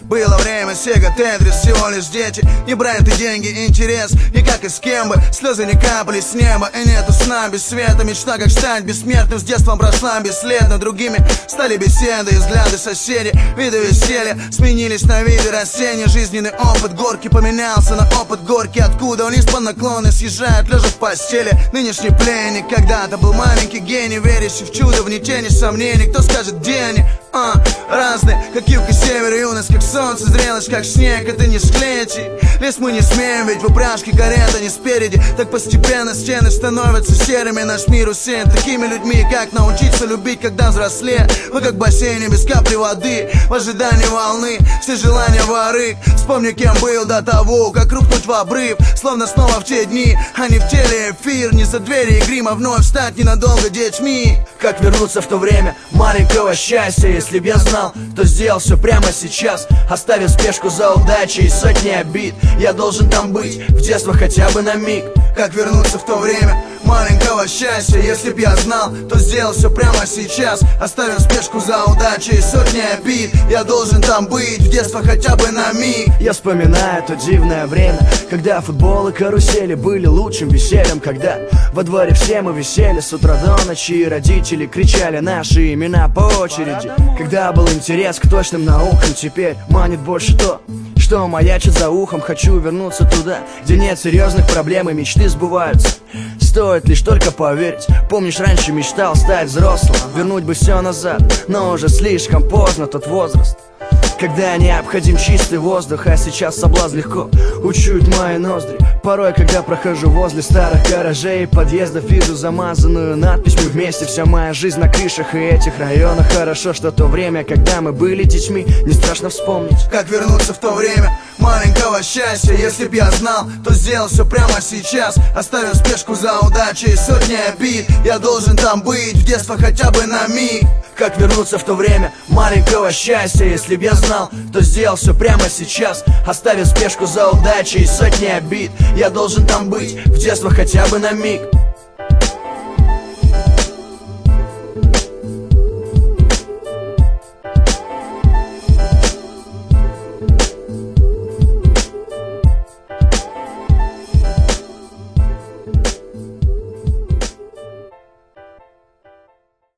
Было время, Сега, Тетрис, всего лишь дети. Не бренд и деньги, интерес, и как и с кем бы. Слезы не капали с неба, и нету сна без света. Мечта, как стать бессмертным, с детством прошла бесследно. Другими стали беседы и взгляды соседей. Виды веселья сменились на виды растений. Жизненный опыт горький поменялся на опыт горький. Откуда вниз по наклону съезжают, лежа в постели. Нынешний пленник когда-то был маленький гений, верящий в чудо, в тени сомнений. Кто скажет, где они? Разные, как юг и север, юность, как солнце, зрелость, как снег. Это не склеить, лес мы не смеем, ведь в упряжке карета не спереди. Так постепенно стены становятся серыми. Наш мир усеян такими людьми. Как научиться любить, когда взрослее? Вы как в бассейне без капли воды, в ожидании волны, все желания воры. Вспомни, кем был до того, как рухнуть в обрыв. Словно снова в те дни, а не в теле эфир. Не за двери и грима, вновь стать ненадолго детьми. Как вернуться в то время маленького счастья? Если б я знал, то сделал все прямо сейчас, оставив спешку за удачей и сотни обид. Я должен там быть, в детство хотя бы на миг. Как вернуться в то время маленького счастья? Если б я знал, то сделал все прямо сейчас, оставив спешку за удачей и сотни обид. Я должен там быть, в детство хотя бы на миг. Я вспоминаю то дивное время, когда футбол и карусели были лучшим весельем. Когда во дворе все мы висели с утра до ночи, и родители кричали наши имена по очереди. Когда был интерес к точным наукам, теперь манит больше то, что маячит за ухом. Хочу вернуться туда, где нет серьезных проблем и мечты сбываются. Стоит лишь только поверить. Помнишь, раньше мечтал стать взрослым, вернуть бы все назад, но уже слишком поздно. Тот возраст, когда необходим чистый воздух, а сейчас соблазн легко учуять мои ноздри. Порой, когда прохожу возле старых гаражей и подъездов, вижу замазанную надпись «Мы вместе». Вся моя жизнь на крышах и этих районах. Хорошо, что то время, когда мы были детьми, не страшно вспомнить. Как вернуться в то время маленького счастья? Если б я знал, то сделал все прямо сейчас, оставив спешку за удачей и сотни обид. Я должен там быть, в детство хотя бы на миг. Как вернуться в то время маленького счастья? Если б я знал, то сделал все прямо сейчас, оставив спешку за удачей и сотни обид. Я должен там быть, в детство хотя бы на миг.